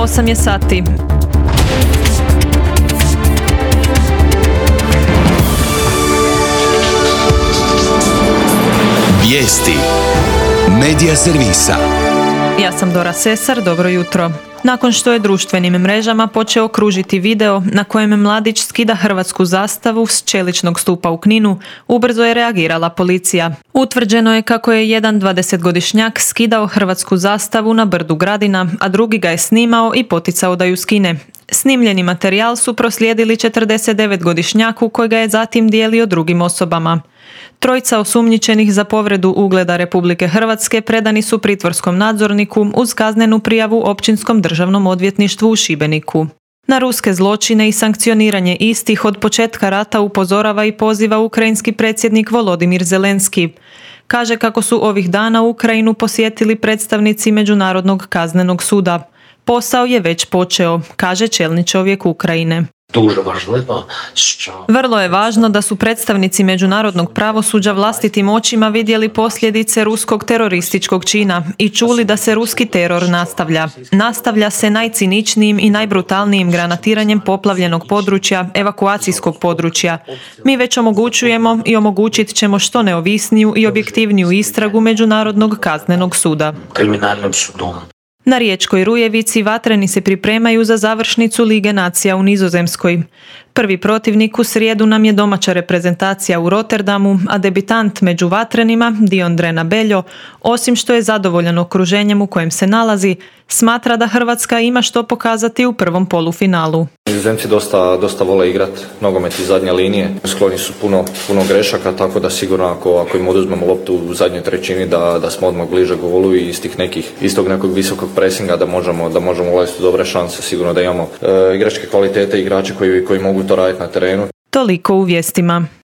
8 je sati. Vijesti Medija servisa. Ja sam Dora Sesar, dobro jutro. Nakon što je društvenim mrežama počeo kružiti video na kojem mladić skida hrvatsku zastavu s čeličnog stupa u Kninu, ubrzo je reagirala policija. Utvrđeno je kako je jedan 20-godišnjak skidao hrvatsku zastavu na brdu Gradina, a drugi ga je snimao i poticao da ju skine. Snimljeni materijal su proslijedili 49-godišnjaku koji ga je zatim dijelio drugim osobama. Trojica osumnjičenih za povredu ugleda Republike Hrvatske predani su pritvorskom nadzorniku uz kaznenu prijavu Općinskom državnom odvjetništvu u Šibeniku. Na ruske zločine i sankcioniranje istih od početka rata upozorava i poziva ukrajinski predsjednik Volodimir Zelenski. Kaže kako su ovih dana Ukrajinu posjetili predstavnici Međunarodnog kaznenog suda. Posao je već počeo, kaže čelni čovjek Ukrajine. Vrlo je važno da su predstavnici međunarodnog pravosuđa vlastitim očima vidjeli posljedice ruskog terorističkog čina i čuli da se ruski teror nastavlja. Nastavlja se najciničnijim i najbrutalnijim granatiranjem poplavljenog područja, evakuacijskog područja. Mi već omogućujemo i omogućit ćemo što neovisniju i objektivniju istragu Međunarodnog kaznenog suda. Na Riječkoj Rujevici vatreni se pripremaju za završnicu Lige nacija u Nizozemskoj. Prvi protivnik u srijedu nam je domaća reprezentacija u Rotterdamu, a debitant među vatrenima, Diondrena Beljo, osim što je zadovoljan okruženjem u kojem se nalazi, smatra da Hrvatska ima što pokazati u prvom polufinalu. Nizozemci dosta vole igrat nogomet iz zadnje linije. Skloni su puno grešaka, tako da sigurno ako im oduzmemo loptu u zadnjoj trećini da smo odmah bliže golu i iz tog nekog visokog presinga da možemo ulaziti u dobre šanse. Sigurno da imamo igračke kvalitete, igrače koji mogu to raditi na terenu. Toliko u vijestima.